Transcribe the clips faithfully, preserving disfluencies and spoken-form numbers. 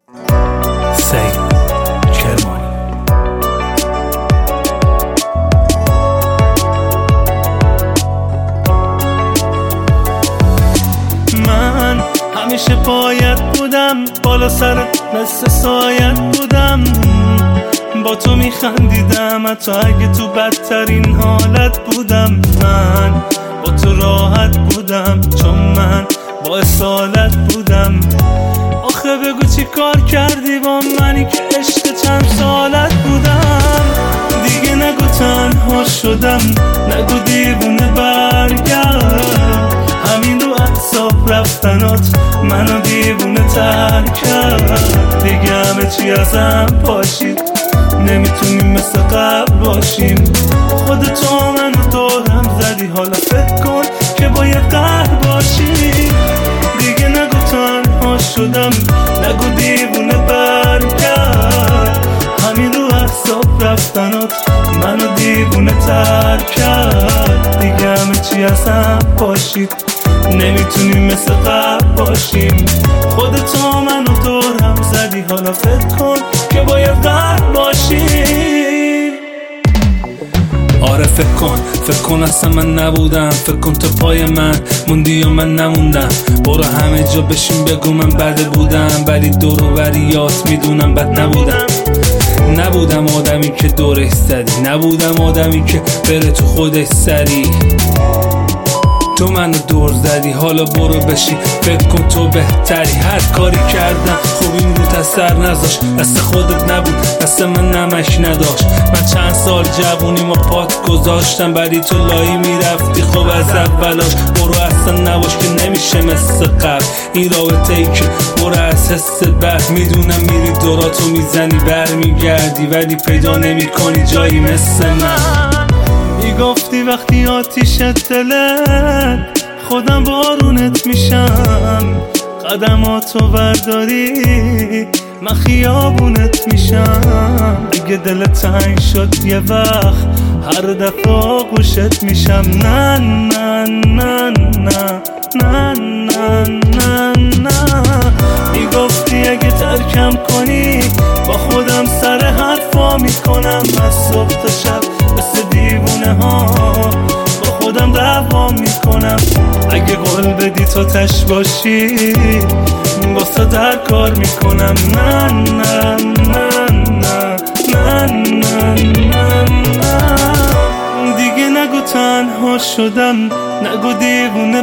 سعید کرمانی. من همیشه باید بودم، بالا سرت مثل سایت بودم، با تو میخندیدم حتی اگه تو بدترین حالت بودم. من با تو راحت بودم چون من با اصالت بودم. آخه بگو چی کار کردی با منی که عشق چند سالت بودم. دیگه نگو تنها شدم، نگو دیوونه برگرد. همین رو اعصاب رفتنات منو دیوونه تر کرد. دیگه همه چی ازم پاشید، نمیتونیم مثل قبل باشیم. خودتو منو دورم زدی، حالا فکر کن که باید قهر باشی. دیگه نگو تنها شدم، نگو دیوونه برگرد. همین رو اعصاب رفتنات منو دیوونه تر کرد. دیگه همه چی ازم پاشید، نمیتونیم مثل قبل باشیم. خودتو منو دورم زدی، حالا فکر کن که باید قهر باشیم. آره فکر کن، فکر کن اصلا من نبودم. فکر کن تو پای من موندی یا من نموندم. برو همه جا بشین بگو من بده بودم، ولی دور و بریات میدونم بد نبودم. نبودم آدمی که دورش زدی، نبودم آدمی که بره تو خودش سری. تو منو دور زدی، حالا برو بشی فکر کن تو بهتری. هر کاری کردم خوب این رو اثر نذاشت، دست خودت نبود دست من نمش نداشت. من چند سال جوونی ما پات گذاشتم، ولی تو لایی میرفتی خب از اولاش. برو اصلا نباش که نمیشه مثل قبل این رابطه ای که برو از حس بد. میدونم میری دوراتو میزنی برمیگردی، ولی پیدا نمی کنی جایی مثل من. میگفتی وقتی آتیشت دلت خودم بارونت میشم. قدماتو برداری من خیابونت میشم. اگه دلت تنگ شد یه وقت هر دفعه گوشت میشم. نه نه نه نه نه نه نه نه. میگفتی اگه ترکم کنی با خودم سر حرفا میکنم. از صبح تا شب مثل دیوونه ها با خودم دعوا میکنم. اگه قول بدی تو تش باشی واسه در کار میکنم. نه نه نه نه نه نه نه نه. دیگه نگو تنها شدم، نگو دیوونه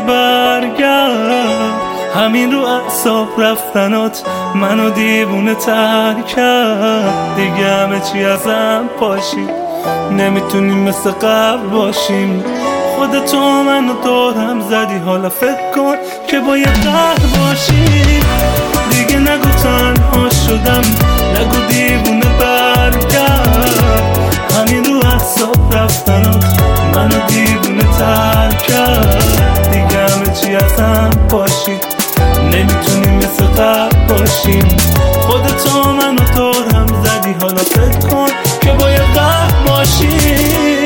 برگرد. همین رو اعصاب رفتنات منو دیوونه تر کرد. دیگه همه چی ازم پاشید، نمیتونیم مثل قبل باشیم. خودتو منو دورم زدی، حالا فکر کن که باید قهر باشیم. دیگه نگو تنها شدم، نگو دیوونه برگرد. همین رو اعصاب رفتنات منو دیوونه تر کرد. دیگه همه چی ازم پاشید، نمیتونیم مثل قبل باشیم. خودتو منو دورم زدی، حالا فکر کن که باید قهر باشیم.